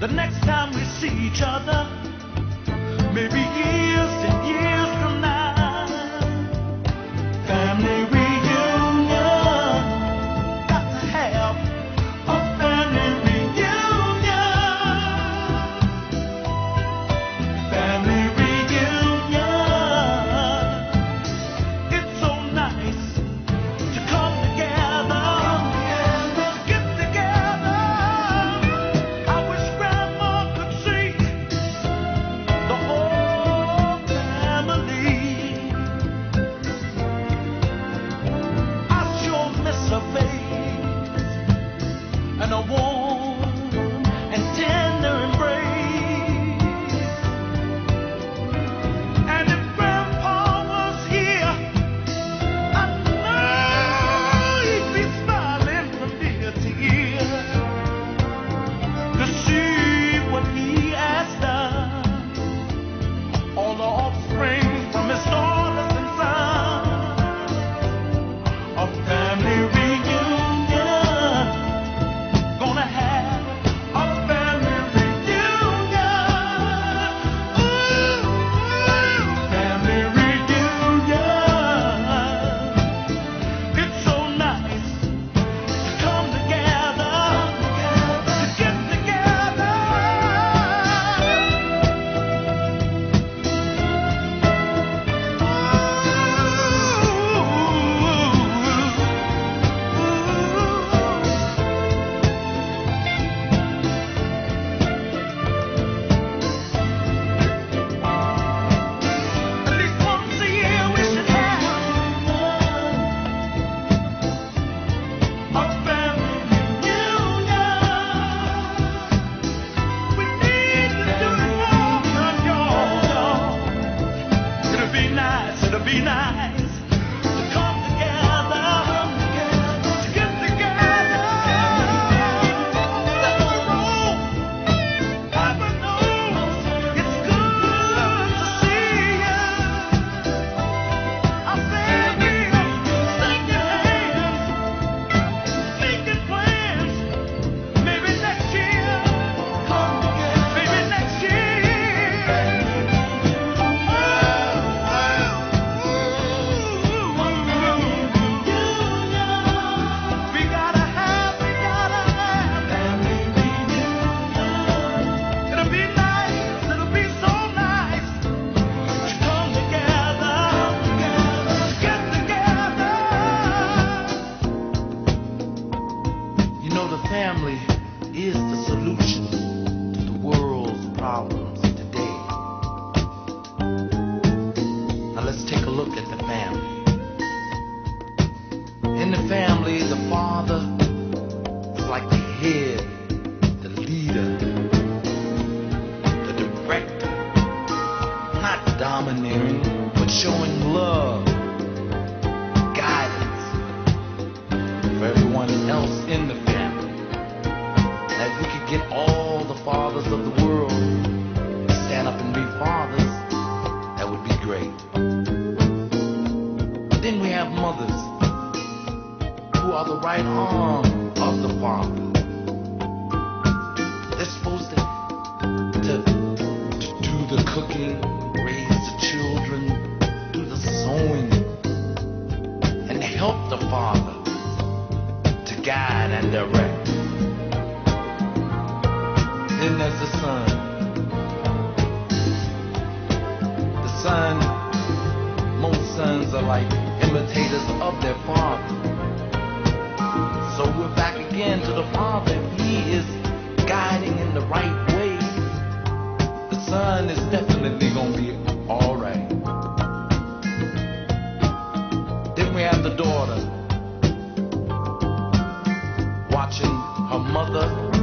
the next time we see each other, maybe years and years from now. Family reunion, got to have a family reunion. Family reunion, it's so nice to come together, get together. I wish Grandma could see the whole family. I sure miss her face and a warm and tender embrace. And if Grandpa was here, I know he'd be smiling from ear to ear to see what he has done. All the offspring from his daughters and sons. A family reunion, gonna have a family reunion. Ooh, family reunion. It's so nice to come together, to get together. At least once a year we should have a family reunion. We need to do it more, y'all. It'll be nice to come together, to get together. Papa knows it's good to see you. I said we're shaking hands, making plans. Maybe next year, maybe next year. We gotta have family reunion. It'll be nice, it'll be so nice to come together, to get together. You know, the family is the solution to the world's problems today. Now let's take a look at the family. In the family, the father is like the head, the leader, the director, not domineering, but showing love, guidance for everyone else in the family. And if we could get all the fathers of the world to stand up and be fathers, that would be great. Then we have mothers who are the right arm of the father. They're supposed to do the cooking, raise the children, do the sewing, and help the father to guide and direct. Then there's the son. The son, most sons are like imitators of their father. So we're back again to the father. If he is guiding in the right way, the son is definitely gonna be all right. Then we have the daughter, watching her mother